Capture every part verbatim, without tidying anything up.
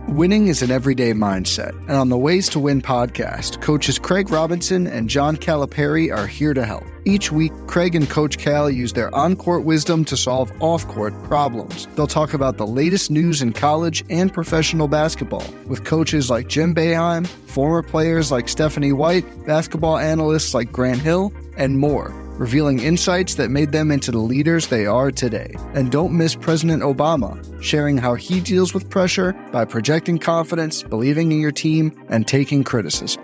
Winning is an everyday mindset, and on the Ways to Win podcast, coaches Craig Robinson and John Calipari are here to help. Each week, Craig and Coach Cal use their on-court wisdom to solve off-court problems. They'll talk about the latest news in college and professional basketball with coaches like Jim Boeheim, former players like Stephanie White, basketball analysts like Grant Hill, and more, revealing insights that made them into the leaders they are today. And don't miss President Obama, sharing how he deals with pressure by projecting confidence, believing in your team, and taking criticism.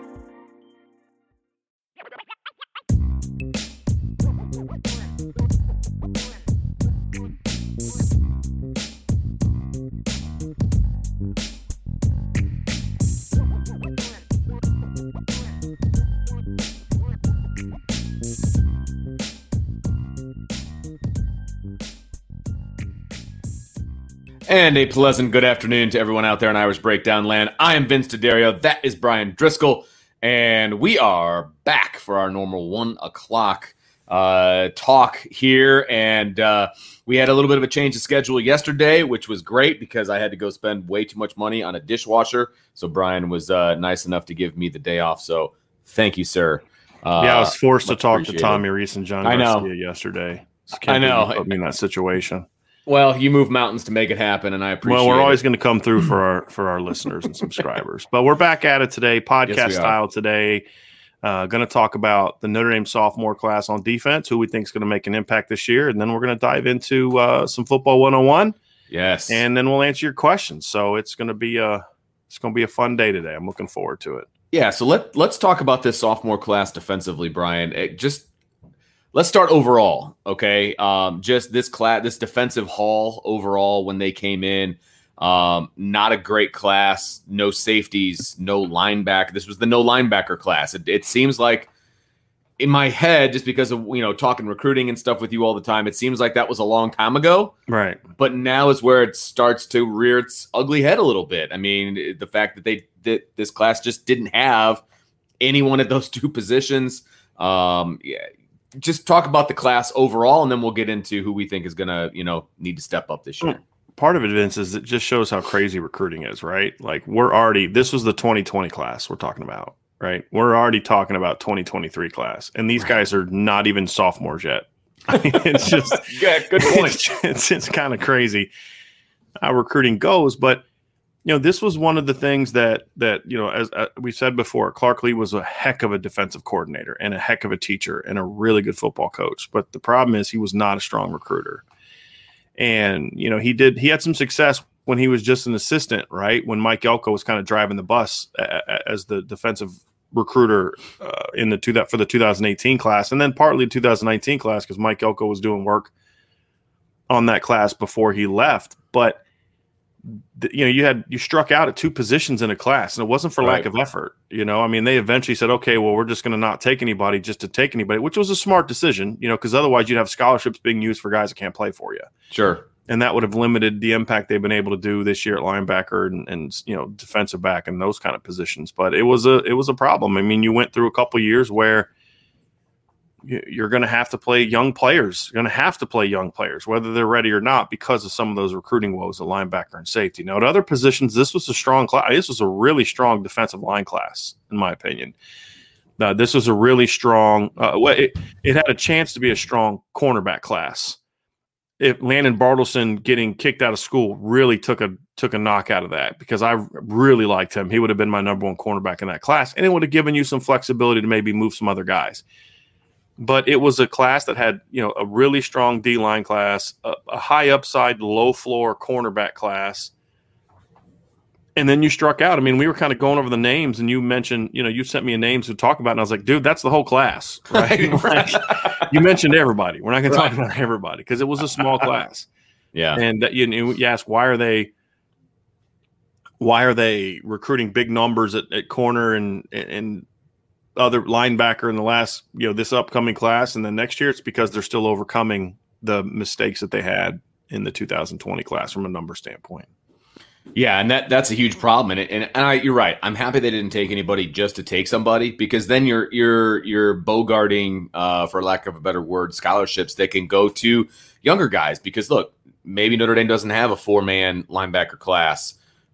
And a pleasant good afternoon to everyone out there in Irish Breakdown Land. I am Vince D'Addario. That is Brian Driscoll. And we are back for our normal one o'clock uh, talk here. And uh, we had a little bit of a change of schedule yesterday, which was great because I had to go spend way too much money on a dishwasher. So Brian was uh, nice enough to give me the day off. So thank you, sir. Uh, yeah, I was forced to talk to Tommy Reese and John I know. Garcia yesterday. I know. Put me in that situation. Well, you move mountains to make it happen, and I appreciate it. Well, we're always going to come through for our for our listeners and subscribers. But we're back at it today, podcast Yes, we style today. Uh, going to talk about the Notre Dame sophomore class on defense, who we think is going to make an impact this year. And then we're going to dive into uh, some football one oh one. Yes. And then we'll answer your questions. So it's going to be a, it's going to be a fun day today. I'm looking forward to it. Yeah, so let, let's talk about this sophomore class defensively, Brian. It just let's start overall, okay? Um, just this class, this defensive haul overall when they came in, um, not a great class, no safeties, no linebacker. This was the no linebacker class. It, it seems like in my head, just because of, you know, talking recruiting and stuff with you all the time, it seems like that was a long time ago. Right. But now is where it starts to rear its ugly head a little bit. I mean, the fact that they that this class just didn't have anyone at those two positions. Um, yeah, just talk about the class overall, and then we'll get into who we think is going to, you know, need to step up this year. Part of it, Vince, is it just shows how crazy recruiting is, right? Like we're already, this was the twenty twenty class we're talking about, right? We're already talking about twenty twenty-three class, and these guys are not even sophomores yet. I mean, it's just yeah, good point. It's, it's, it's kind of crazy how recruiting goes, but you know, this was one of the things that that you know, as uh, we said before, Clark Lea was a heck of a defensive coordinator and a heck of a teacher and a really good football coach. But the problem is he was not a strong recruiter. And you know, he did he had some success when he was just an assistant, right? When Mike Elko was kind of driving the bus uh, as the defensive recruiter uh, in the two that for the two thousand eighteen class, and then partly the two thousand nineteen class because Mike Elko was doing work on that class before he left. But you know, you had you struck out at two positions in a class, and it wasn't for right. lack of effort. You know, I mean, they eventually said, okay, well, we're just going to not take anybody just to take anybody, which was a smart decision, you know, because otherwise you'd have scholarships being used for guys that can't play for you. Sure. And that would have limited the impact they've been able to do this year at linebacker and, and you know, defensive back and those kind of positions. But it was a it was a problem. I mean, you went through a couple of years where you're going to have to play young players. You're going to have to play young players, whether they're ready or not, because of some of those recruiting woes at linebacker and safety. Now, at other positions, this was a strong class. This was a really strong defensive line class, in my opinion. Uh, this was a really strong uh, – it, it had a chance to be a strong cornerback class. If Landon Bartleson getting kicked out of school really took a took a knock out of that, because I really liked him. He would have been my number one cornerback in that class, and it would have given you some flexibility to maybe move some other guys. But it was a class that had, you know, a really strong D-line class, a, a high upside, low floor cornerback class. And then you struck out. I mean, we were kind of going over the names, and you mentioned, you know, you sent me a names to talk about, and I was like, dude, that's the whole class, right? Like, you mentioned everybody. We're not going right. to talk about everybody because it was a small class. Yeah. And that, you, you ask, why are they why are they recruiting big numbers at, at corner and and other linebacker in the last, you know, this upcoming class, and then next year? It's because they're still overcoming the mistakes that they had in the two thousand twenty class from a number standpoint. Yeah, and that that's a huge problem. And and, and I, you're right. I'm happy they didn't take anybody just to take somebody, because then you're you're you're bogarting, uh, for lack of a better word, scholarships that can go to younger guys. Because look, maybe Notre Dame doesn't have a four man linebacker class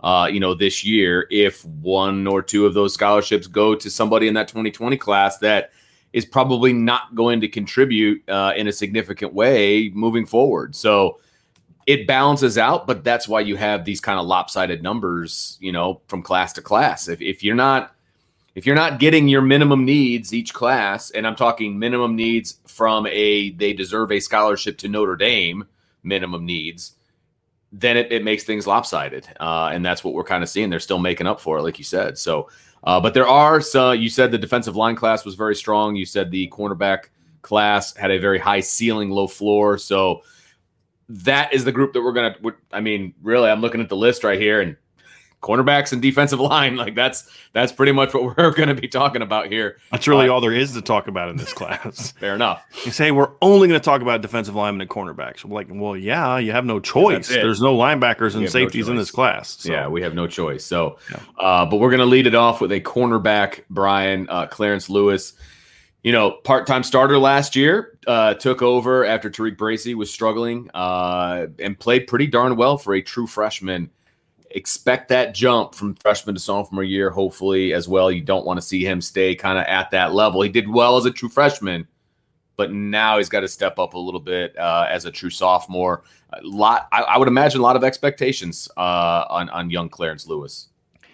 uh, you know, this year if one or two of those scholarships go to somebody in that twenty twenty class that is probably not going to contribute uh, in a significant way moving forward. So it balances out, but that's why you have these kind of lopsided numbers, you know, from class to class. If if you're not if you're not getting your minimum needs each class, and I'm talking minimum needs from a they deserve a scholarship to Notre Dame minimum needs, then it, it makes things lopsided. Uh, and that's what we're kind of seeing. They're still making up for it, like you said. So, uh, but there are some, you said the defensive line class was very strong. You said the cornerback class had a very high ceiling, low floor. So that is the group that we're going to, I mean, really, I'm looking at the list right here, and cornerbacks and defensive line, like that's that's pretty much what we're going to be talking about here. That's really uh, all there is to talk about in this class. Fair enough. You say we're only going to talk about defensive linemen and cornerbacks. We're like, well, yeah, you have no choice. There's no linebackers and safeties no in this class. So. Yeah, we have no choice. So, yeah. uh, but we're going to lead it off with a cornerback, Brian uh, Clarence Lewis. You know, part-time starter last year, uh, took over after Tariq Bracy was struggling uh, and played pretty darn well for a true freshman. Expect that jump from freshman to sophomore year, hopefully, as well. You don't want to see him stay kind of at that level. He did well as a true freshman, but now he's got to step up a little bit uh, as a true sophomore. A lot, I, I would imagine, a lot of expectations uh, on on young Clarence Lewis.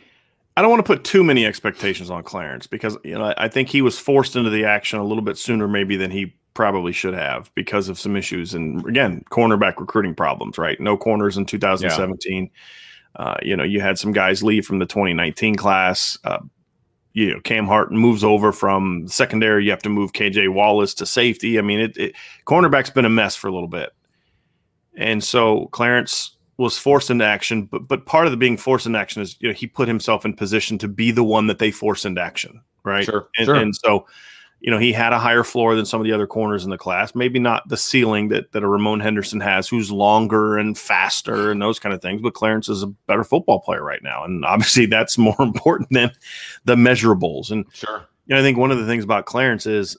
I don't want to put too many expectations on Clarence because you know I think he was forced into the action a little bit sooner maybe than he probably should have because of some issues and again cornerback recruiting problems. Right, no corners in two thousand seventeen. Yeah. Uh, you know, you had some guys leave from the twenty nineteen class. Uh, you know, Cam Hart moves over from secondary. You have to move K J Wallace to safety. I mean, it, it cornerback's been a mess for a little bit. And so Clarence was forced into action. But but part of the being forced into action is, you know, he put himself in position to be the one that they force into action. Right. Sure. And, sure. and so, you know, he had a higher floor than some of the other corners in the class. Maybe not the ceiling that, that a Ramon Henderson has, who's longer and faster and those kind of things. But Clarence is a better football player right now. And obviously that's more important than the measurables. And sure. You know, I think one of the things about Clarence is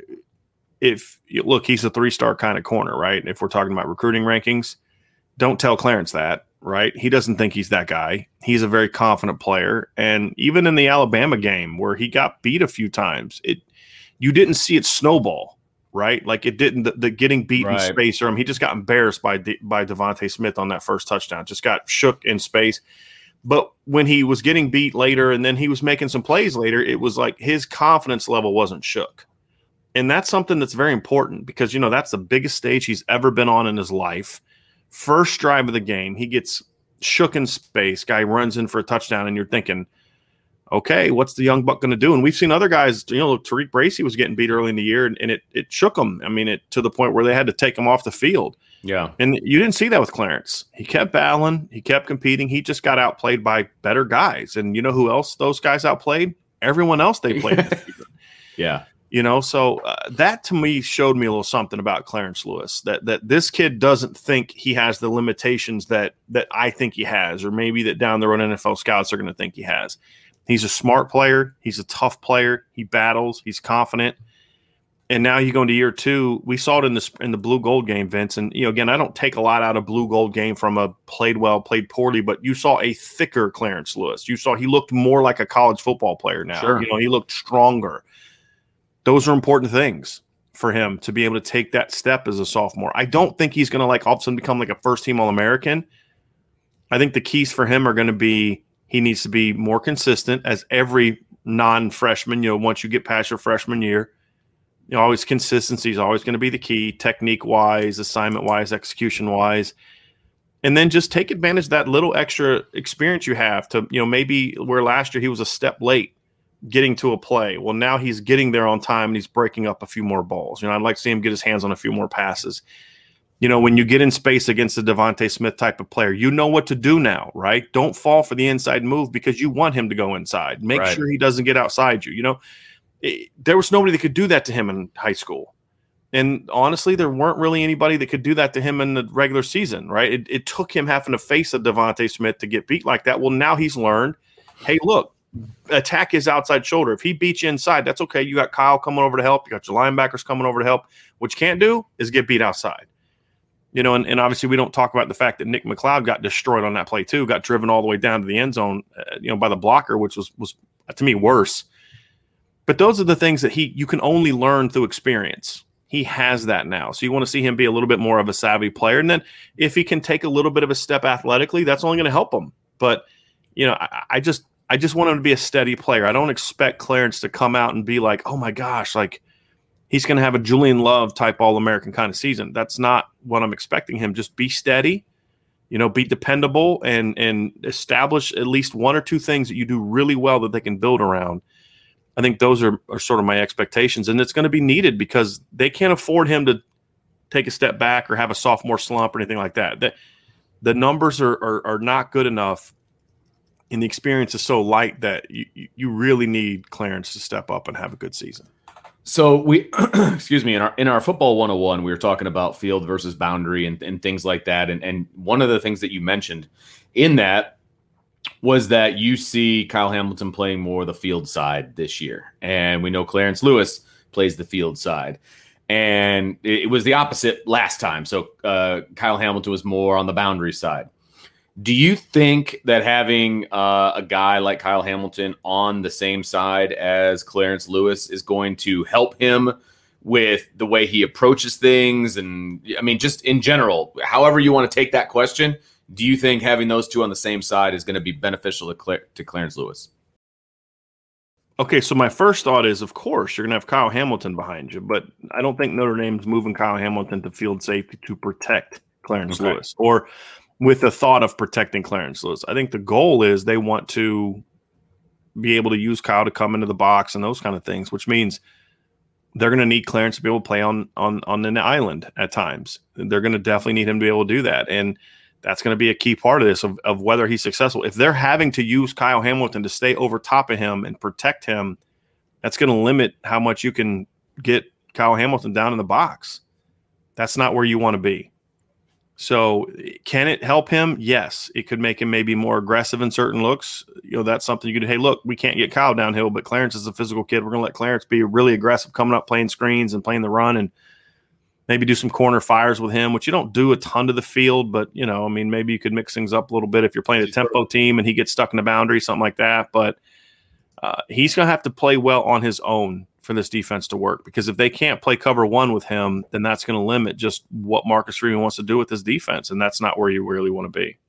if you look, he's a three-star kind of corner, right? If we're talking about recruiting rankings, don't tell Clarence that, right? He doesn't think he's that guy. He's a very confident player. And even in the Alabama game where he got beat a few times, it you didn't see it snowball, right? Like it didn't, the, the getting beat right. in space, or him, he just got embarrassed by De, by Devontae Smith on that first touchdown, just got shook in space. But when he was getting beat later and then he was making some plays later, it was like his confidence level wasn't shook. And that's something that's very important because, you know, that's the biggest stage he's ever been on in his life. First drive of the game, he gets shook in space, guy runs in for a touchdown, and you're thinking, okay, what's the young buck going to do? And we've seen other guys, you know, Tariq Bracy was getting beat early in the year, and, and it it shook him. I mean, it to the point where they had to take him off the field. Yeah. And you didn't see that with Clarence. He kept battling. He kept competing. He just got outplayed by better guys. And you know who else those guys outplayed? Everyone else they played this season. Yeah. You know, so uh, that to me showed me a little something about Clarence Lewis, that that this kid doesn't think he has the limitations that that I think he has, or maybe that down the road N F L scouts are going to think he has. He's a smart player. He's a tough player. He battles. He's confident. And now you go into year two. We saw it in the in the blue gold game, Vince. And you know, again, I don't take a lot out of blue gold game from a played well, played poorly, but you saw a thicker Clarence Lewis. You saw he looked more like a college football player now. Sure. You know, he looked stronger. Those are important things for him to be able to take that step as a sophomore. I don't think he's going to like all of a sudden become like a first team All-American. I think the keys for him are going to be he needs to be more consistent as every non-freshman, you know, once you get past your freshman year, you know, always consistency is always going to be the key, technique-wise, assignment-wise, execution-wise. And then just take advantage of that little extra experience you have to, you know, maybe where last year he was a step late getting to a play. Well, now he's getting there on time and he's breaking up a few more balls. You know, I'd like to see him get his hands on a few more passes. You know, when you get in space against a Devontae Smith type of player, you know what to do now, right? Don't fall for the inside move because you want him to go inside. Make right. sure he doesn't get outside you. You know, it, there was nobody that could do that to him in high school. And honestly, there weren't really anybody that could do that to him in the regular season, right? It, it took him having to face a Devontae Smith to get beat like that. Well, now he's learned, hey, look, attack his outside shoulder. If he beats you inside, that's okay. You got Kyle coming over to help. You got your linebackers coming over to help. What you can't do is get beat outside. You know, and, and obviously we don't talk about the fact that Nick McLeod got destroyed on that play too, got driven all the way down to the end zone, uh, you know, by the blocker, which was, was to me worse. But those are the things that he you can only learn through experience. He has that now. So you want to see him be a little bit more of a savvy player. And then if he can take a little bit of a step athletically, that's only going to help him. But, you know, I, I just I just want him to be a steady player. I don't expect Clarence to come out and be like, oh my gosh, like he's going to have a Julian Love type All-American kind of season. That's not what I'm expecting him. Just be steady, you know, be dependable and and establish at least one or two things that you do really well that they can build around. I think those are, are sort of my expectations, and it's going to be needed because they can't afford him to take a step back or have a sophomore slump or anything like that. The, the numbers are, are are not good enough, and the experience is so light that you, you really need Clarence to step up and have a good season. So we, excuse me, in our in our football one oh one, we were talking about field versus boundary and, and things like that, and and one of the things that you mentioned in that was that you see Kyle Hamilton playing more the field side this year. And we know Clarence Lewis plays the field side. And it was the opposite last time. So uh, Kyle Hamilton was more on the boundary side. Do you think that having uh, a guy like Kyle Hamilton on the same side as Clarence Lewis is going to help him with the way he approaches things? And I mean, just in general, however you want to take that question, do you think having those two on the same side is going to be beneficial to, Cla- to Clarence Lewis? Okay, so my first thought is, of course, you're going to have Kyle Hamilton behind you, but I don't think Notre Dame's moving Kyle Hamilton to field safety to protect Clarence okay. Lewis or with the thought of protecting Clarence Lewis. I think the goal is they want to be able to use Kyle to come into the box and those kind of things, which means they're going to need Clarence to be able to play on, on, on an island at times. They're going to definitely need him to be able to do that. And that's going to be a key part of this, of, of whether he's successful. If they're having to use Kyle Hamilton to stay over top of him and protect him, that's going to limit how much you can get Kyle Hamilton down in the box. That's not where you want to be. So can it help him? Yes. It could make him maybe more aggressive in certain looks. You know, that's something you could, hey, look, we can't get Kyle downhill, but Clarence is a physical kid. We're going to let Clarence be really aggressive coming up, playing screens and playing the run, and maybe do some corner fires with him, which you don't do a ton to the field, but, you know, I mean, maybe you could mix things up a little bit if you're playing a tempo team and he gets stuck in the boundary, something like that. But uh, he's going to have to play well on his own for this defense to work, because if they can't play cover one with him, then that's going to limit just what Marcus Freeman wants to do with his defense, and that's not where you really want to be.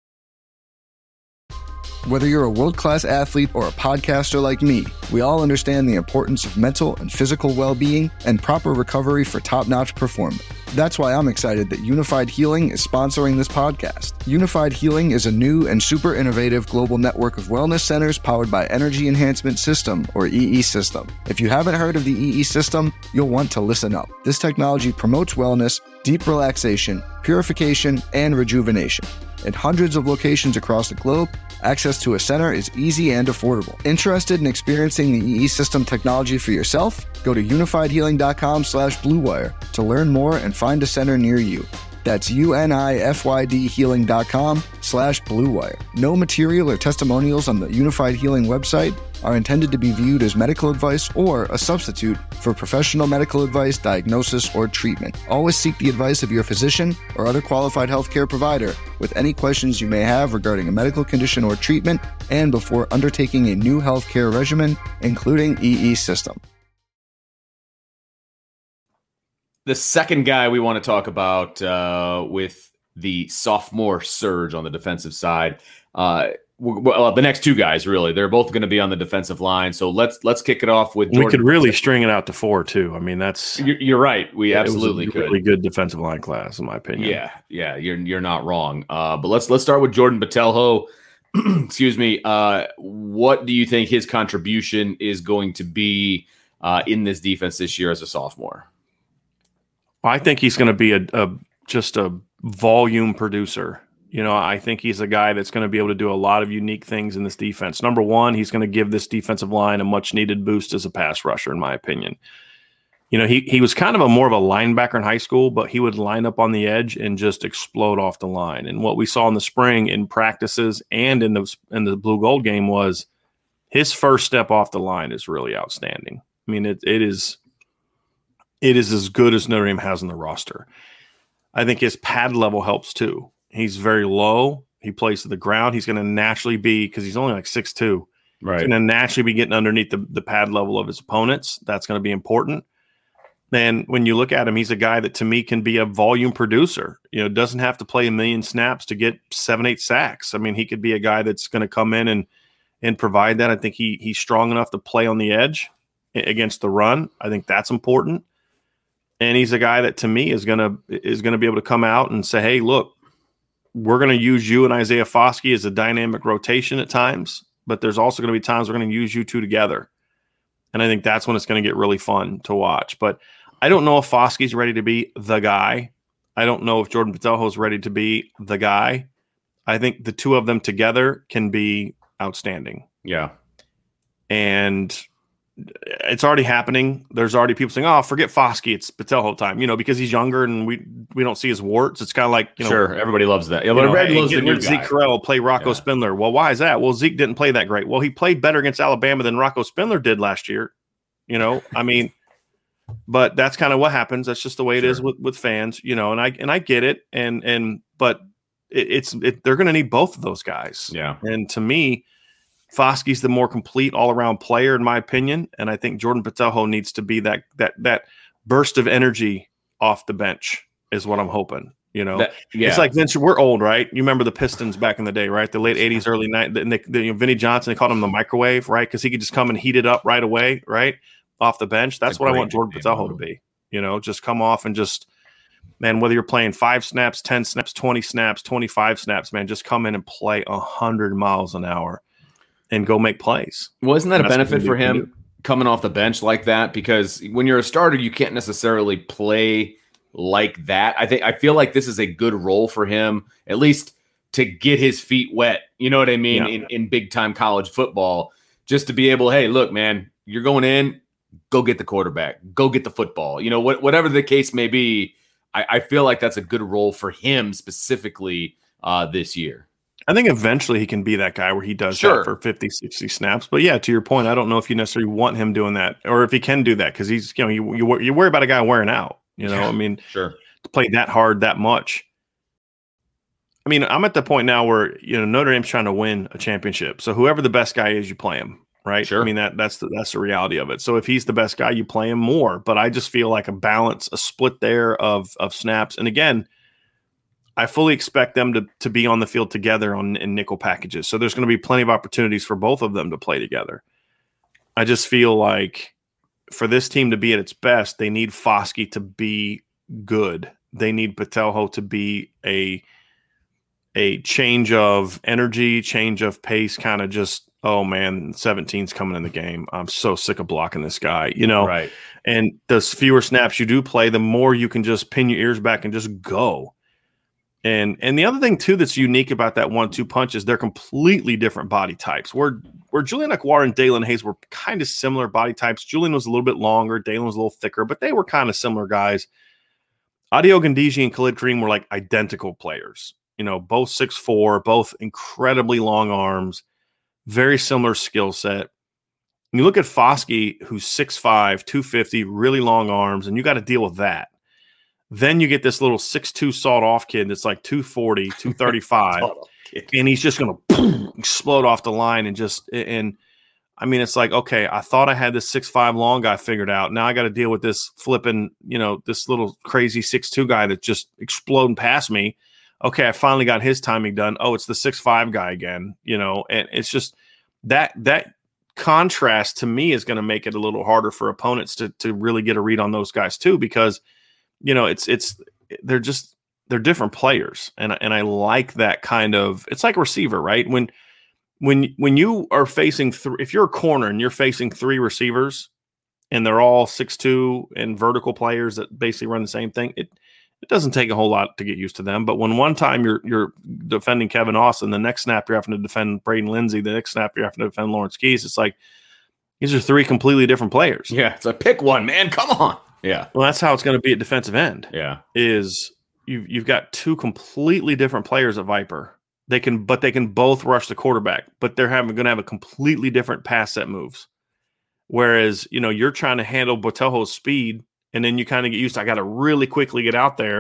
Whether you're a world-class athlete or a podcaster like me, we all understand the importance of mental and physical well-being and proper recovery for top-notch performance. That's why I'm excited that Unified Healing is sponsoring this podcast. Unified Healing is a new and super innovative global network of wellness centers powered by Energy Enhancement System, or E E System. If you haven't heard of the E E System, you'll want to listen up. This technology promotes wellness, deep relaxation, purification, and rejuvenation. At hundreds of locations across the globe, access to a center is easy and affordable. Interested in experiencing the E E System technology for yourself? Go to unified healing dot com slash blue wire to learn more and find a center near you. That's unified healing dot com slash blue wire. No material or testimonials on the Unified Healing website are intended to be viewed as medical advice or a substitute for professional medical advice, diagnosis, or treatment. Always seek the advice of your physician or other qualified healthcare provider with any questions you may have regarding a medical condition or treatment, and before undertaking a new healthcare regimen, including E E System. The second guy we want to talk about uh, with the sophomore surge on the defensive side, uh, well, the next two guys, really, they're both going to be on the defensive line. So let's let's kick it off with Jordan. We could really string it out to four too. I mean, that's you're, you're right. We yeah, absolutely it was a could. Really good defensive line class, in my opinion. Yeah, yeah, you're you're not wrong. Uh, but let's let's start with Jordan Botelho. Excuse me. Uh, what do you think his contribution is going to be uh, in this defense this year as a sophomore? I think he's going to be a, a just a volume producer. You know, I think he's a guy that's going to be able to do a lot of unique things in this defense. Number one, he's going to give this defensive line a much needed boost as a pass rusher, in my opinion. You know, he he was kind of a more of a linebacker in high school, but he would line up on the edge and just explode off the line. And what we saw in the spring in practices and in the in the blue gold game was his first step off the line is really outstanding. I mean, it it is it is as good as Notre Dame has on the roster. I think his pad level helps too. He's very low. He plays to the ground. He's going to naturally be, because he's only like six two, Right. he's going to naturally be getting underneath the, the pad level of his opponents. That's going to be important. And when you look at him, he's a guy that to me can be a volume producer. You know, doesn't have to play a million snaps to get seven, eight sacks. I mean, he could be a guy that's going to come in and and provide that. I think he he's strong enough to play on the edge against the run. I think that's important. And he's a guy that to me is gonna is gonna be able to come out and say, hey, look, we're going to use you and Isaiah Foskey as a dynamic rotation at times, but there's also going to be times we're going to use you two together. And I think that's when it's going to get really fun to watch. But I don't know if Foskey's ready to be the guy. I don't know if Jordan Botelho is ready to be the guy. I think the two of them together can be outstanding. Yeah. And it's already happening. There's already people saying, oh, forget Foskey. It's Botelho time, you know, because he's younger and we we don't see his warts. It's kind of like, you know. Sure, everybody loves that. Yeah, but everybody hey, loves the new Zeke guy. Correll, play Rocco Yeah. Spindler. Well, why is that? Well, Zeke didn't play that great. Well, he played better against Alabama than Rocco Spindler did last year. You know, I mean, but that's kind of what happens. That's just the way it Sure. is with, with fans, you know, and I and I get it. And and but it, it's it, they're going to need both of those guys. Yeah. And to me, Foskey's the more complete all-around player, in my opinion, and I think Jordan Botelho needs to be that that that burst of energy off the bench is what I'm hoping. You know, That- yeah. it's like Vince. We're old, right? You remember the Pistons back in the day, right? The late eighties, early nineties. And they, they, you know, Vinny Johnson, they called him the microwave, right? Because he could just come and heat it up right away, right, off the bench. That's a what I great want Jordan name. Botelho to be. You know, just come off and just. Man, whether you're playing five snaps, ten snaps, twenty snaps, twenty-five snaps, man, just come in and play one hundred miles an hour and go make plays. Well, isn't that a That's what benefit we for can him coming off the bench like that? Because when you're a starter, you can't necessarily play like that. I think I feel like this is a good role for him, at least to get his feet wet. You know what I mean? Yeah. In, in big time college football, just to be able, hey, look, man, you're going in, go get the quarterback, go get the football. You know, what, whatever the case may be. I, I feel like that's a good role for him specifically uh, this year. I think eventually he can be that guy where he does Sure. that for fifty, sixty snaps. But yeah, to your point, I don't know if you necessarily want him doing that or if he can do that because he's, you know, you, you, you worry about a guy wearing out, you know, I mean, Sure. to play that hard, that much. I mean, I'm at the point now where, you know, Notre Dame's trying to win a championship. So whoever the best guy is, you play him, right? Sure. I mean, that that's the, that's the reality of it. So if he's the best guy, you play him more. But I just feel like a balance, a split there of of snaps. And again, I fully expect them to to be on the field together on in nickel packages. So there's going to be plenty of opportunities for both of them to play together. I just feel like for this team to be at its best, they need Foskey to be good. They need Botelho to be a a change of energy, change of pace, kind of just, oh man, seventeen's coming in the game. I'm so sick of blocking this guy, you know? Right. And the fewer snaps you do play, the more you can just pin your ears back and just go. And and the other thing too that's unique about that one two punch is they're completely different body types. Where where Julian Ekwar and Dalen Hayes were kind of similar body types. Julian was a little bit longer, Dalen was a little thicker, but they were kind of similar guys. Adi Ogundeji and Khalid Kareem were like identical players. You know, both six four, both incredibly long arms, very similar skill set. And you look at Foskey, who's six five, two fifty, really long arms, and you got to deal with that. Then you get this little six two sawed-off kid that's like two forty, two thirty-five, and he's just going to explode off the line and just – and I mean, it's like, okay, I thought I had this six five long guy figured out. Now I got to deal with this flipping, you know, this little crazy six two guy that's just exploding past me. Okay, I finally got his timing done. Oh, it's the six five guy again, you know, and it's just that that contrast to me is going to make it a little harder for opponents to to really get a read on those guys too, because you know it's it's they're just they're different players, and and I like that kind of. It's like a receiver, right? When when when you are facing three, if you're a corner and you're facing three receivers, and they're all six two and vertical players that basically run the same thing, it. It doesn't take a whole lot to get used to them, but when one time you're you're defending Kevin Austin, the next snap you're having to defend Braden Lindsey, the next snap you're having to defend Lawrence Keys. It's like these are three completely different players. Yeah, it's like pick one, man. Come on. Yeah. Well, that's how it's going to be at defensive end. Yeah. Is you've you've got two completely different players at Viper. They can, but they can both rush the quarterback, but they're having going to have a completely different pass set moves. Whereas you know you're trying to handle Botelho's speed. And then you kind of get used to, I got to really quickly get out there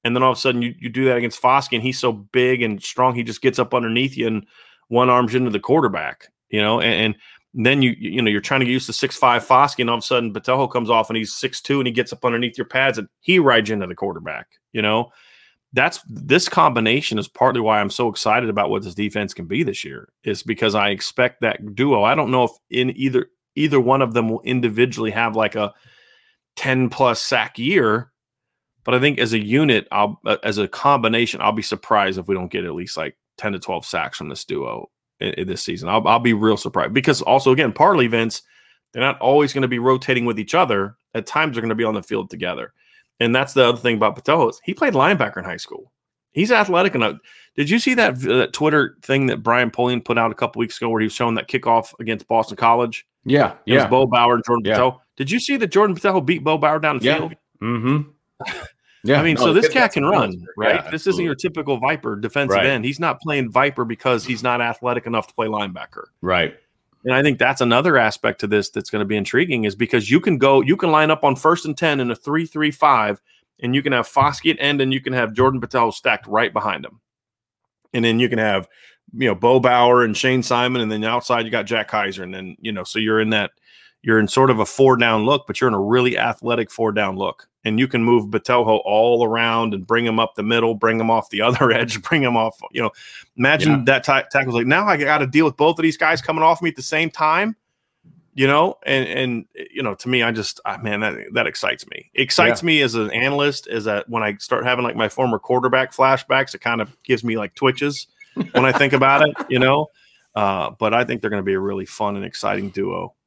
And then all of a sudden you, you do that against Foskey, and he's so big and strong, he just gets up underneath you and one arm's into the quarterback, you know, and, and then you you know, you're trying to get used to six five Foskey, and all of a sudden Botelho comes off and he's six two and he gets up underneath your pads and he rides into the quarterback, you know. That's this combination is partly why I'm so excited about what this defense can be this year, is because I expect that duo. I don't know if in either either one of them will individually have like a ten plus sack year, but I think as a unit, I'll uh, as a combination, I'll be surprised if we don't get at least like ten to twelve sacks from this duo in, in this season. I'll, I'll be real surprised, because also, again, partly, Vince, they're not always going to be rotating with each other. At times, they're going to be on the field together. And that's the other thing about Botelho is he played linebacker in high school. He's athletic enough. Did you see that, that Twitter thing that Brian Polian put out a couple weeks ago where he was showing that kickoff against Boston College? Yeah, it yeah. was Bo Bauer and Jordan yeah. Botelho. Did you see that Jordan Botelho beat Bo Bauer down the yeah. field? Mm-hmm. Yeah, I mean, no, so this cat can run, monster. right? Yeah, this isn't your typical Viper defensive right. end. He's not playing Viper because he's not athletic enough to play linebacker. Right. And I think that's another aspect to this that's going to be intriguing, is because you can go, you can line up on first and ten in a three three five, and you can have Foskey at end, and you can have Jordan Botelho stacked right behind him. And then you can have, you know, Bo Bauer and Shane Simon, and then outside you got Jack Kaiser. And then, you know, so you're in that, you're in sort of a four down look, but you're in a really athletic four down look. And you can move Botelho all around and bring him up the middle, bring him off the other edge, bring him off, you know, imagine yeah. that t- tackle's like, now I got to deal with both of these guys coming off me at the same time, you know, and, and, you know, to me, I just, ah, man, that, that excites me. It excites yeah. me as an analyst, is that when I start having like my former quarterback flashbacks, it kind of gives me like twitches when I think about it, you know, uh, but I think they're going to be a really fun and exciting duo.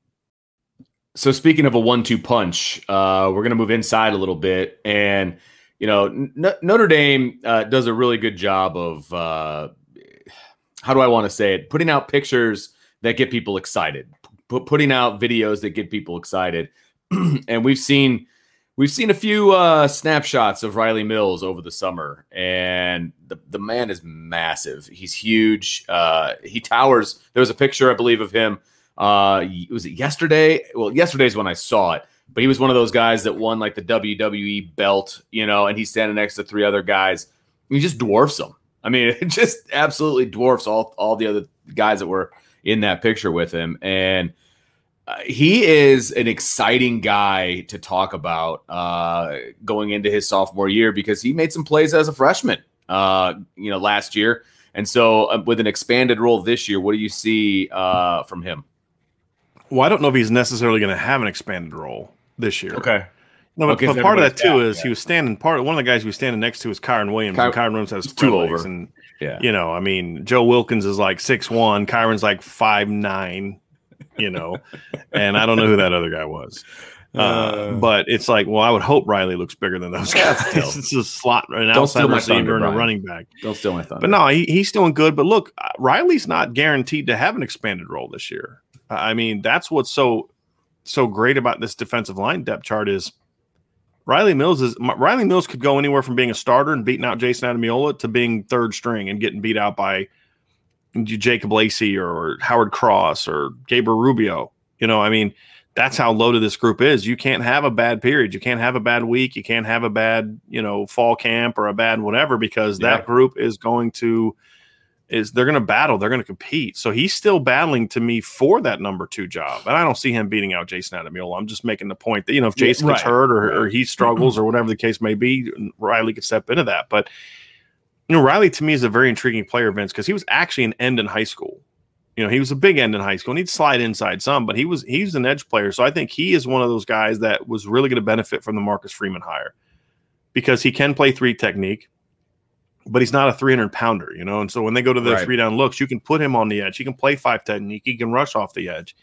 So speaking of a one two punch, uh, we're going to move inside a little bit. And, you know, N- Notre Dame uh, does a really good job of, uh, how do I want to say it, putting out pictures that get people excited, P- putting out videos that get people excited. And we've seen we've seen a few uh, snapshots of Riley Mills over the summer. And the, the man is massive. He's huge. Uh, he towers. There was a picture, I believe, of him. Uh, was it yesterday? Well, yesterday's when I saw it, but he was one of those guys that won like the W W E belt, you know, and he's standing next to three other guys. He just dwarfs them. I mean, it just absolutely dwarfs all, all the other guys that were in that picture with him. And uh, he is an exciting guy to talk about uh, going into his sophomore year, because he made some plays as a freshman, uh, you know, last year. And so uh, with an expanded role this year, what do you see uh, from him? Well, I don't know if he's necessarily going to have an expanded role this year. Okay. No, but, okay, but part of that too down, is yeah. he was standing. Part one of the guys he was standing next to was Kyron Williams. Ky- and Kyron Williams has two legs, over, and yeah, you know, I mean, Joe Wilkins is like six one. Kyron's like five nine. You know, and I don't know who that other guy was. Uh, uh, but it's like, well, I would hope Riley looks bigger than those guys. It's a slot, an outside receiver, and a running back. Don't steal my thunder. But no, he, he's doing good. But look, Riley's not guaranteed to have an expanded role this year. I mean, that's what's so so great about this defensive line depth chart is Riley Mills is Riley Mills could go anywhere from being a starter and beating out Jason Adamiola to being third string and getting beat out by Jacob Lacey or Howard Cross or Gabriel Rubio. You know, I mean, that's how loaded this group is. You can't have a bad period. You can't have a bad week. You can't have a bad, you know, fall camp or a bad whatever, because yeah. that group is going to is they're going to battle. They're going to compete. So he's still battling to me for that number two job. And I don't see him beating out Jason Adamiola. I'm just making the point that, you know, if Jason yeah, right, gets hurt or, right. or he struggles or whatever the case may be, Riley could step into that. But, you know, Riley to me is a very intriguing player, Vince, because he was actually an end in high school. You know, he was a big end in high school, and he'd slide inside some, but he was he's an edge player. So I think he is one of those guys that was really going to benefit from the Marcus Freeman hire, because he can play three technique, but he's not a three hundred pounder, you know. And so when they go to the right. three down looks, you can put him on the edge. He can play five technique. He can rush off the edge.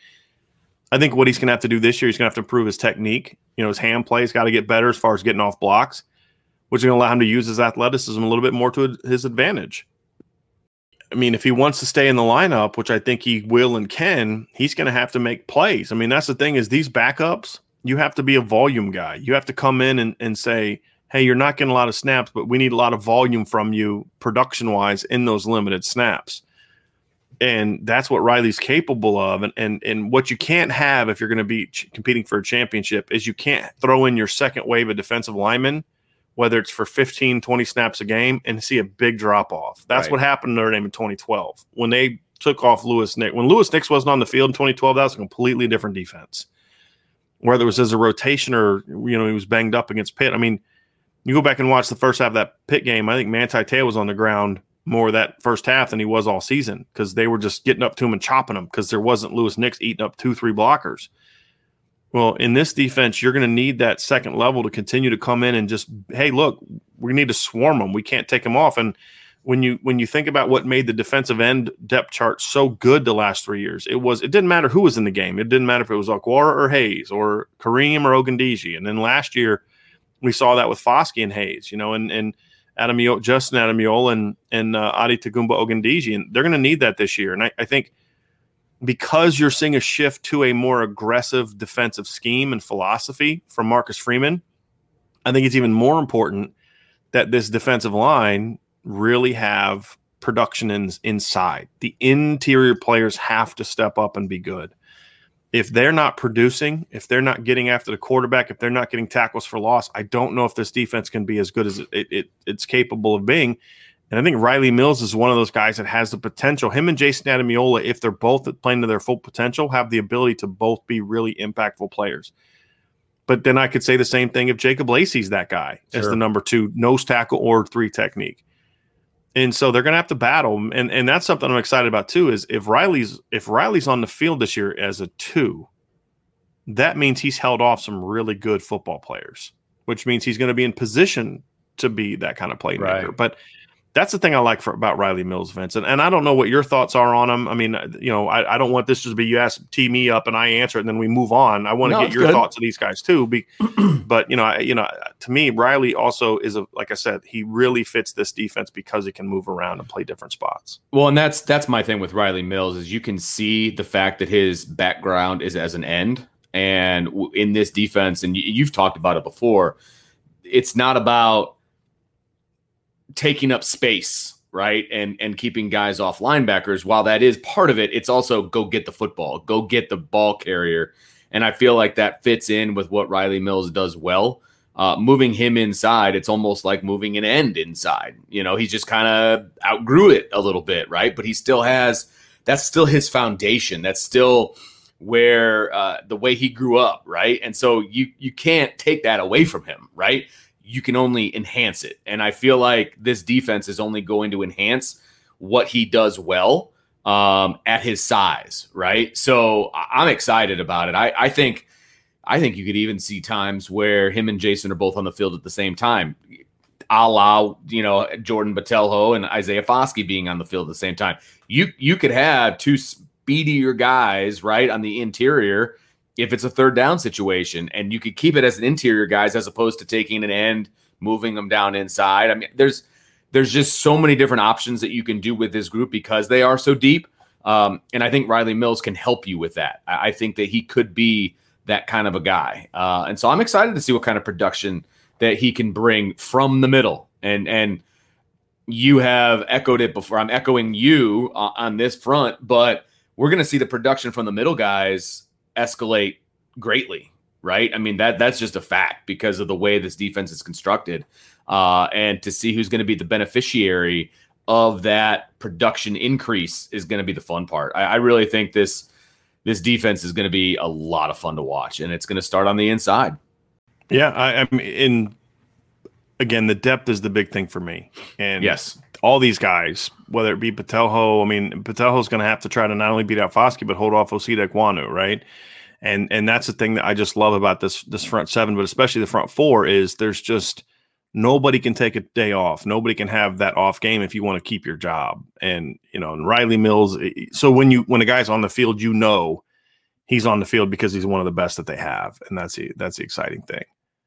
I think what he's going to have to do this year, he's going to have to improve his technique. You know, his hand play's got to get better as far as getting off blocks, which is going to allow him to use his athleticism a little bit more to his advantage. I mean, if he wants to stay in the lineup, which I think he will and can, he's going to have to make plays. I mean, that's the thing is these backups, you have to be a volume guy. You have to come in and, and say, hey, you're not getting a lot of snaps, but we need a lot of volume from you production-wise in those limited snaps. And that's what Riley's capable of. And and and what you can't have if you're going to be ch- competing for a championship is you can't throw in your second wave of defensive linemen whether it's for fifteen, twenty snaps a game, and see a big drop off. That's right. what happened to Notre Dame in twenty twelve when they took off Lewis Nix. When Lewis Nix wasn't on the field in twenty twelve, that was a completely different defense. Whether it was as a rotation or, you know, he was banged up against Pitt. I mean, you go back and watch the first half of that Pitt game, I think Manti Te'o was on the ground more that first half than he was all season because they were just getting up to him and chopping him because there wasn't Lewis Nix eating up two, three blockers. Well, in this defense, you're going to need that second level to continue to come in and just, hey, look, we need to swarm them. We can't take them off. And when you when you think about what made the defensive end depth chart so good the last three years, it was it didn't matter who was in the game. It didn't matter if it was Okwara or Hayes or Kareem or Ogundeji. And then last year, we saw that with Foskey and Hayes, you know, and and Adamiola, Justin Adamiola and and uh, Adi Tagumba Ogundeji, and they're going to need that this year. And I, I think because you're seeing a shift to a more aggressive defensive scheme and philosophy from Marcus Freeman, I think it's even more important that this defensive line really have production in, inside. The interior players have to step up and be good. If they're not producing, if they're not getting after the quarterback, if they're not getting tackles for loss, I don't know if this defense can be as good as it, it, it it's capable of being. And I think Riley Mills is one of those guys that has the potential. Him and Jason Adamiola, if they're both playing to their full potential, have the ability to both be really impactful players. But then I could say the same thing if Jacob Lacey's that guy sure. as the number two nose tackle or three technique. And so they're going to have to battle. And and that's something I'm excited about too, is if Riley's if Riley's on the field this year as a two, that means he's held off some really good football players, which means he's going to be in position to be that kind of playmaker. Right. But that's the thing I like for, about Riley Mills, Vince. And, and I don't know what your thoughts are on him. I mean, you know, I, I don't want this to be you ask tee me up and I answer it and then we move on. I want to no, get your good. thoughts of these guys too. Be, but, you know, I, you know, to me, Riley also is, a like I said, he really fits this defense because he can move around and play different spots. Well, and that's that's my thing with Riley Mills is you can see the fact that his background is as an end. And in this defense, and you've talked about it before, it's not about taking up space, right? And and keeping guys off linebackers. While that is part of it, it's also go get the football, go get the ball carrier. And I feel like that fits in with what Riley Mills does well. Uh, moving him inside, it's almost like moving an end inside. You know, he just kind of outgrew it a little bit, right? But he still has, that's still his foundation. That's still where uh, the way he grew up, right? And so you you can't take that away from him, right? You can only enhance it. And I feel like this defense is only going to enhance what he does well um, at his size, right? So I'm excited about it. I, I think I think you could even see times where him and Jason are both on the field at the same time, a la, you know, Jordan Botelho and Isaiah Foskey being on the field at the same time. You you could have two speedier guys, right, on the interior if it's a third down situation, and you could keep it as an interior guys as opposed to taking an end, moving them down inside. I mean, there's there's just so many different options that you can do with this group because they are so deep. Um, and I think Riley Mills can help you with that. I, I think that he could be that kind of a guy. Uh, and so I'm excited to see what kind of production that he can bring from the middle. And, and you have echoed it before. I'm echoing you uh, on this front, but we're going to see the production from the middle guys escalate greatly, right? I mean, that that's just a fact because of the way this defense is constructed. Uh, and to see who's going to be the beneficiary of that production increase is going to be the fun part. I, I really think this this defense is going to be a lot of fun to watch, and it's going to start on the inside. Yeah, I, I mean, in again, the depth is the big thing for me. And yes, all these guys, whether it be Botelho, I mean, Patelho's going to have to try to not only beat out Foskey, but hold off Osita Ekwonu, right? And and that's the thing that I just love about this this front seven, but especially the front four, is there's just nobody can take a day off. Nobody can have that off game if you want to keep your job. And, you know, and Riley Mills, so when you when a guy's on the field, you know he's on the field because he's one of the best that they have. And that's the, that's the exciting thing.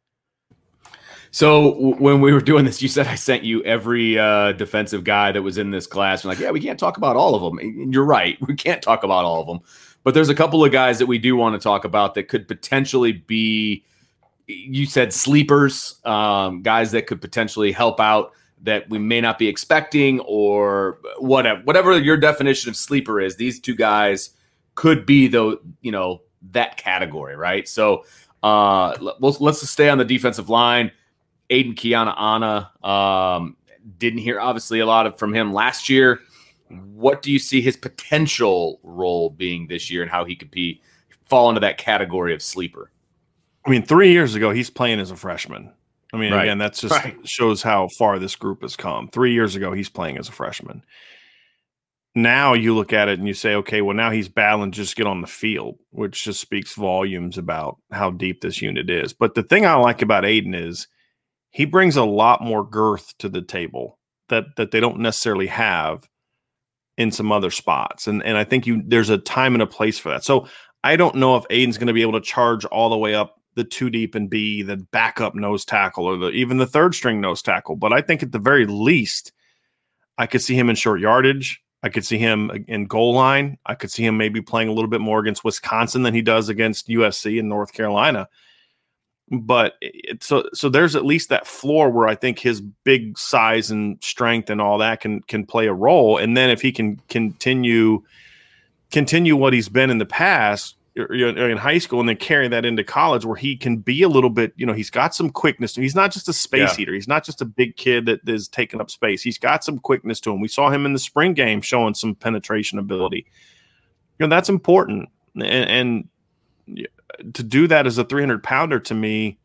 So w- when we were doing this, you said I sent you every uh, defensive guy that was in this class. You're like, yeah, we can't talk about all of them. And you're right. We can't talk about all of them. But there's a couple of guys that we do want to talk about that could potentially be, you said sleepers, um, guys that could potentially help out that we may not be expecting, or whatever, whatever your definition of sleeper is. These two guys could be the, you know, that category, right? So uh, let's, let's stay on the defensive line. Aiden Keanaaina, um, didn't hear obviously a lot of from him last year. What do you see his potential role being this year and how he could be fall into that category of sleeper? I mean, three years ago, he's playing as a freshman. I mean, Right. again, that's just Right. shows how far this group has come. Three years ago, he's playing as a freshman. Now you look at it and you say, okay, well, now he's battling just get on the field, which just speaks volumes about how deep this unit is. But the thing I like about Aiden is he brings a lot more girth to the table that that they don't necessarily have in some other spots. And, and I think you there's a time and a place for that. So I don't know if Aiden's going to be able to charge all the way up the two deep and be the backup nose tackle or the, even the third string nose tackle. But I think at the very least, I could see him in short yardage. I could see him in goal line. I could see him maybe playing a little bit more against Wisconsin than he does against U S C and North Carolina. But it, so so there's at least that floor where I think his big size and strength and all that can can play a role. And then if he can continue continue what he's been in the past, in high school and then carry that into college where he can be a little bit, you know, he's got some quickness. He's not just a space Yeah. eater. He's not just a big kid that is taking up space. He's got some quickness to him. We saw him in the spring game showing some penetration ability. You know, that's important. And, and to do that as a three hundred pounder to me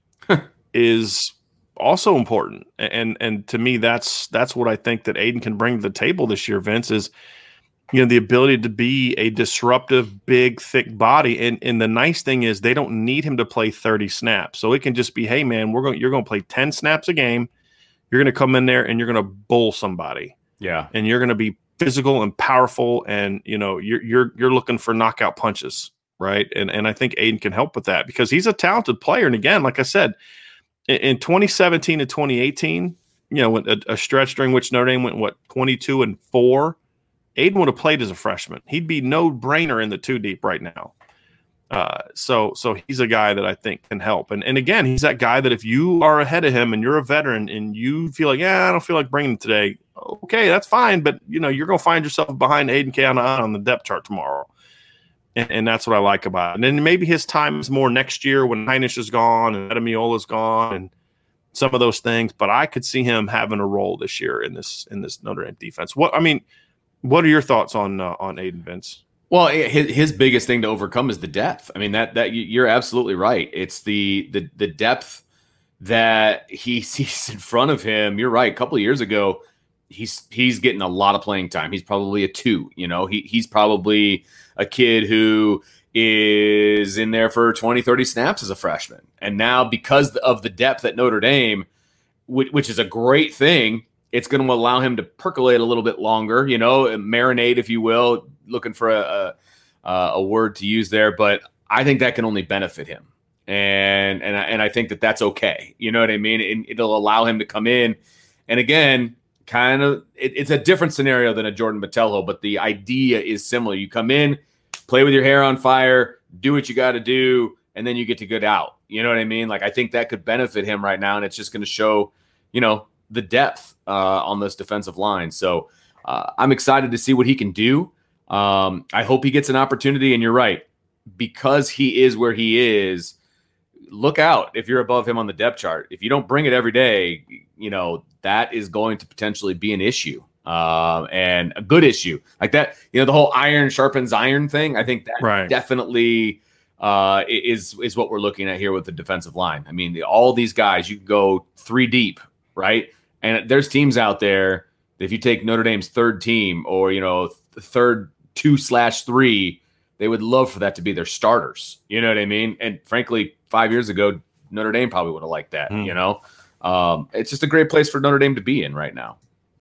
is also important. And, and to me, that's, that's what I think that Aiden can bring to the table this year, Vince, is, you know, the ability to be a disruptive, big, thick body. And and the nice thing is they don't need him to play thirty snaps. So it can just be, hey, man, we're going you're going to play ten snaps a game. You're going to come in there and you're going to bull somebody. Yeah. And you're going to be physical and powerful. And, you know, you're you're you're looking for knockout punches, right? And and I think Aiden can help with that because he's a talented player. And again, like I said, in, in twenty seventeen and twenty eighteen, you know, a, a stretch during which Notre Dame went, what, twenty-two and four, Aiden would have played as a freshman. He'd be no brainer in the two deep right now. Uh, so so he's a guy that I think can help. And and again, he's that guy that if you are ahead of him and you're a veteran and you feel like, yeah, I don't feel like bringing him today, okay, that's fine. But, you know, you're going to find yourself behind Aiden Keanaaina on the depth chart tomorrow. And, and that's what I like about it. And then maybe his time is more next year when Heinisch is gone and Ademiola's gone and some of those things. But I could see him having a role this year in this in this Notre Dame defense. What I mean – What are your thoughts on uh, on Aiden, Vince? Well, his, his biggest thing to overcome is the depth. I mean, that that you're absolutely right. It's the the the depth that he sees in front of him. You're right. A couple of years ago, he's he's getting a lot of playing time. He's probably a two. You know, he he's probably a kid who is in there for twenty, thirty snaps as a freshman. And now because of the depth at Notre Dame, which, which is a great thing, it's going to allow him to percolate a little bit longer, you know, marinate, if you will, looking for a, a, a word to use there. But I think that can only benefit him. And and, and I think that that's okay. You know what I mean? It, it'll allow him to come in. And again, kind of, it, it's a different scenario than a Jordan Botelho, but the idea is similar. You come in, play with your hair on fire, do what you got to do, and then you get to get out. You know what I mean? Like, I think that could benefit him right now. And it's just going to show, you know, the depth uh, on this defensive line. So uh, I'm excited to see what he can do. Um, I hope he gets an opportunity. And you're right, because he is where he is, look out if you're above him on the depth chart. If you don't bring it every day, you know, that is going to potentially be an issue uh, and a good issue like that. You know, the whole iron sharpens iron thing. I think that Right. definitely uh, is, is what we're looking at here with the defensive line. I mean, the, all these guys, you can go three deep, right? And there's teams out there that if you take Notre Dame's third team or, you know, th- third two slash three, they would love for that to be their starters. You know what I mean? And frankly, five years ago, Notre Dame probably would have liked that, Mm. you know? Um, it's just a great place for Notre Dame to be in right now.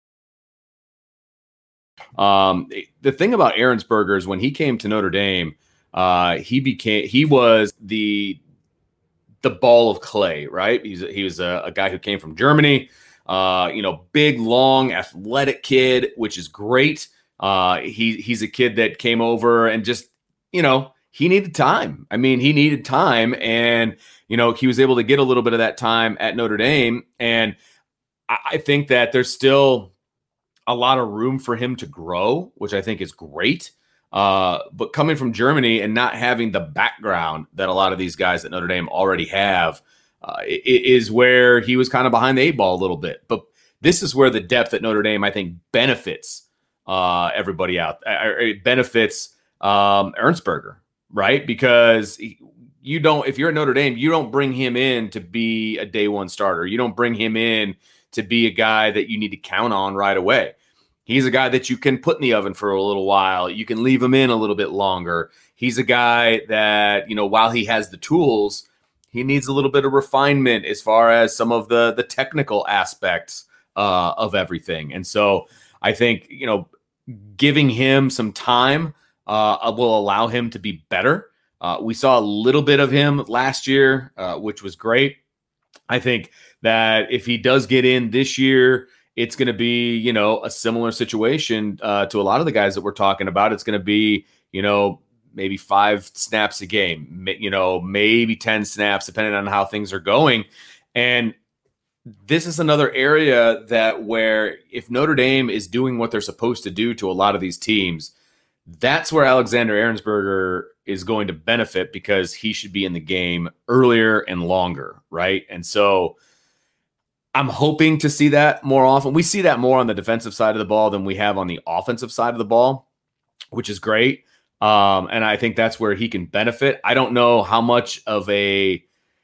Um, the thing about Ahrensberger is when he came to Notre Dame, uh, he became, he was the, the ball of clay, right? He's, he was a, a guy who came from Germany. Uh, you know, big, long, athletic kid, which is great. Uh, he he's a kid that came over and just, you know, he needed time. I mean, he needed time, and you know, he was able to get a little bit of that time at Notre Dame. And I, I think that there's still a lot of room for him to grow, which I think is great. Uh, but coming from Germany and not having the background that a lot of these guys at Notre Dame already have, uh, is where he was kind of behind the eight ball a little bit. But this is where the depth at Notre Dame, I think, benefits uh, everybody out. It benefits um, Ehrensberger, right? Because you don't, if you're at Notre Dame, you don't bring him in to be a day one starter. You don't bring him in to be a guy that you need to count on right away. He's a guy that you can put in the oven for a little while. You can leave him in a little bit longer. He's a guy that, you know, while he has the tools, he needs a little bit of refinement as far as some of the, the technical aspects uh, of everything. And so I think, you know, giving him some time uh, will allow him to be better. Uh, we saw a little bit of him last year, uh, which was great. I think that if he does get in this year, it's going to be, you know, a similar situation uh, to a lot of the guys that we're talking about. It's going to be, you know, maybe five snaps a game, you know, maybe ten snaps, depending on how things are going. And this is another area that where if Notre Dame is doing what they're supposed to do to a lot of these teams, that's where Alexander Ehrensberger is going to benefit, because he should be in the game earlier and longer, right? And so I'm hoping to see that more often. We see that more on the defensive side of the ball than we have on the offensive side of the ball, which is great. Um, and I think that's where he can benefit. I don't know how much of a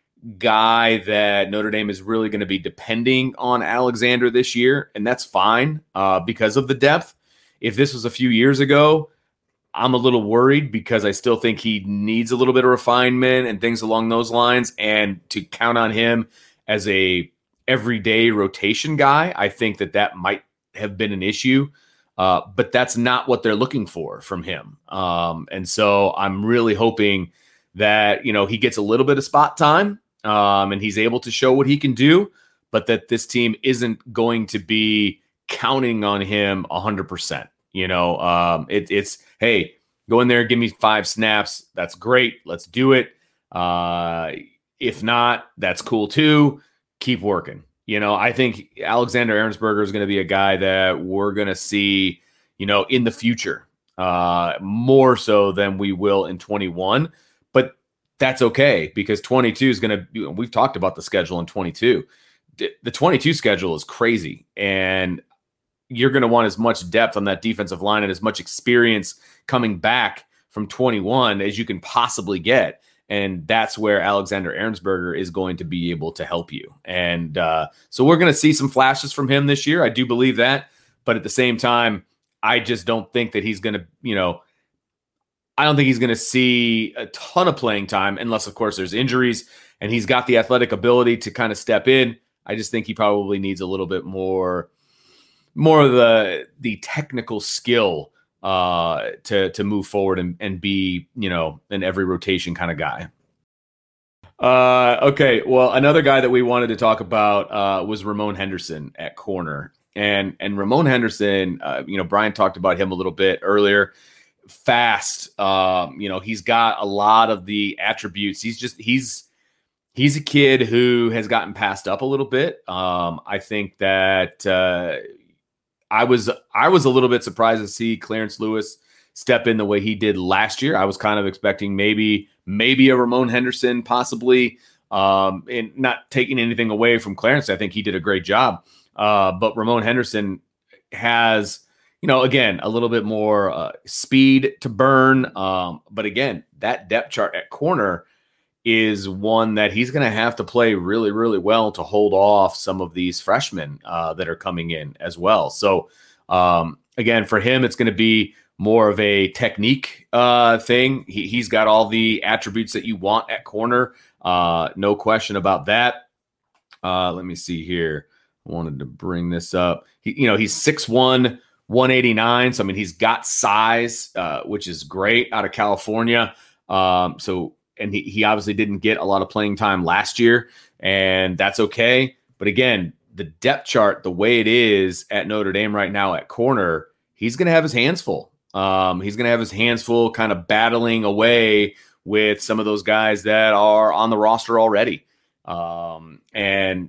guy that Notre Dame is really going to be depending on Alexander this year, and that's fine uh, because of the depth. If this was a few years ago, I'm a little worried because I still think he needs a little bit of refinement and things along those lines. And to count on him as a everyday rotation guy, I think that that might have been an issue, uh, but that's not what they're looking for from him. Um, and so I'm really hoping that, you know, he gets a little bit of spot time um, and he's able to show what he can do, but that this team isn't going to be counting on him a hundred percent. You know, um, it, it's, hey, go in there, give me five snaps. That's great. Let's do it. Uh, if not, that's cool too. Keep working. You know, I think Alexander Ehrensberger is going to be a guy that we're going to see, you know, in the future, uh, more so than we will in twenty-one. But that's okay, because twenty-two is going to, we've talked about the schedule in twenty-two. The twenty-two schedule is crazy, and you're going to want as much depth on that defensive line and as much experience coming back from twenty-one as you can possibly get. And that's where Alexander Ehrensberger is going to be able to help you. And uh, so we're going to see some flashes from him this year. I do believe that. But at the same time, I just don't think that he's going to, you know, I don't think he's going to see a ton of playing time unless, of course, there's injuries and he's got the athletic ability to kind of step in. I just think he probably needs a little bit more, more of the, the technical skill uh, to, to move forward and, and be, you know, an every rotation kind of guy. Uh, okay. Well, another guy that we wanted to talk about uh, was Ramon Henderson at corner. And, and Ramon Henderson, uh, you know, Brian talked about him a little bit earlier. Fast. Um, you know, he's got a lot of the attributes. He's just, he's, he's a kid who has gotten passed up a little bit. Um, I think that, uh, I was I was a little bit surprised to see Clarence Lewis step in the way he did last year. I was kind of expecting maybe maybe a Ramon Henderson possibly, um, and not taking anything away from Clarence. I think he did a great job. Uh, but Ramon Henderson has, you know, again, a little bit more uh, speed to burn. Um, but again, that depth chart at corner is one that he's going to have to play really, really well to hold off some of these freshmen uh, that are coming in as well. So, um, again, for him, it's going to be more of a technique uh, thing. He, he's got all the attributes that you want at corner. Uh, no question about that. Uh, let me see here. I wanted to bring this up. He, you know, he's six one, one eighty-nine. So, I mean, he's got size, uh, which is great out of California. Um, so, And he, he obviously didn't get a lot of playing time last year, and that's okay. But again, the depth chart, the way it is at Notre Dame right now at corner, he's going to have his hands full. Um, he's going to have his hands full kind of battling away with some of those guys that are on the roster already. Um, and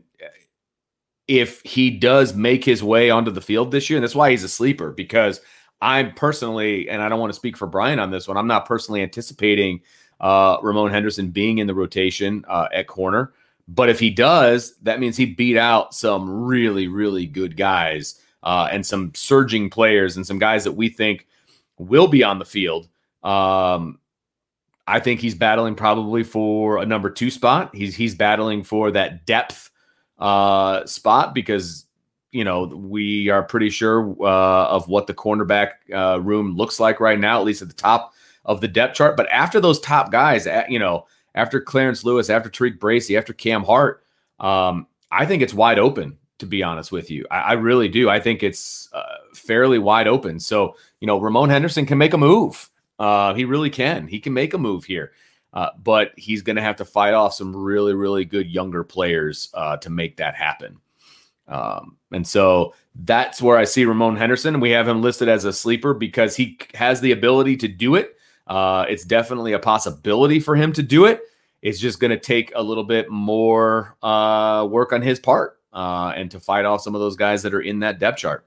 if he does make his way onto the field this year, and that's why he's a sleeper, because I'm personally, and I don't want to speak for Brian on this one, I'm not personally anticipating – Uh, Ramon Henderson being in the rotation uh, at corner. But if he does, that means he beat out some really, really good guys uh, and some surging players and some guys that we think will be on the field. Um, I think he's battling probably for a number two spot. He's he's battling for that depth uh, spot because, you know, we are pretty sure uh, of what the cornerback uh, room looks like right now, at least at the top of the depth chart. But after those top guys, you know, after Clarence Lewis, after Tariq Bracy, after Cam Hart, um, I think it's wide open, to be honest with you. I, I really do. I think it's uh, fairly wide open. So, you know, Ramon Henderson can make a move. Uh, he really can. He can make a move here. Uh, but he's going to have to fight off some really, really good younger players uh, to make that happen. Um, and so that's where I see Ramon Henderson. We have him listed as a sleeper because he has the ability to do it. Uh, it's definitely a possibility for him to do it. It's just going to take a little bit more uh, work on his part uh, and to fight off some of those guys that are in that depth chart.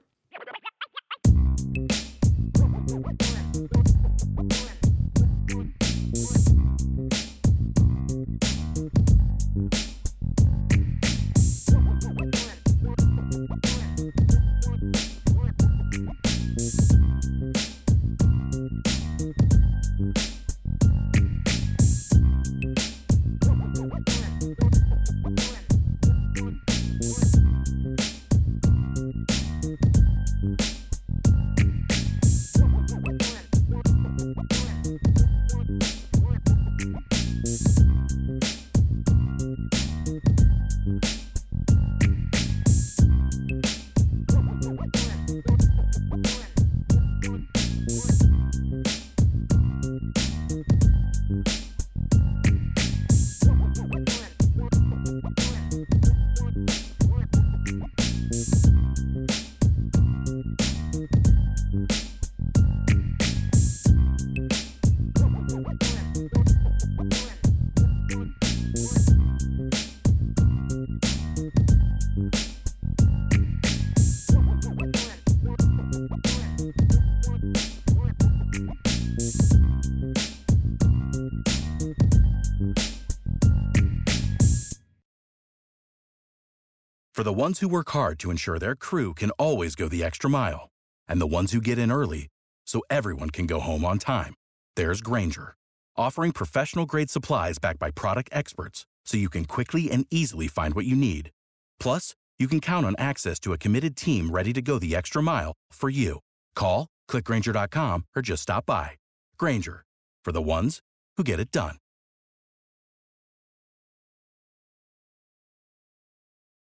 For the ones who work hard to ensure their crew can always go the extra mile, and the ones who get in early so everyone can go home on time, there's Grainger, offering professional-grade supplies backed by product experts so you can quickly and easily find what you need. Plus, you can count on access to a committed team ready to go the extra mile for you. Call, click Grainger dot com, or just stop by. Grainger, for the ones who get it done.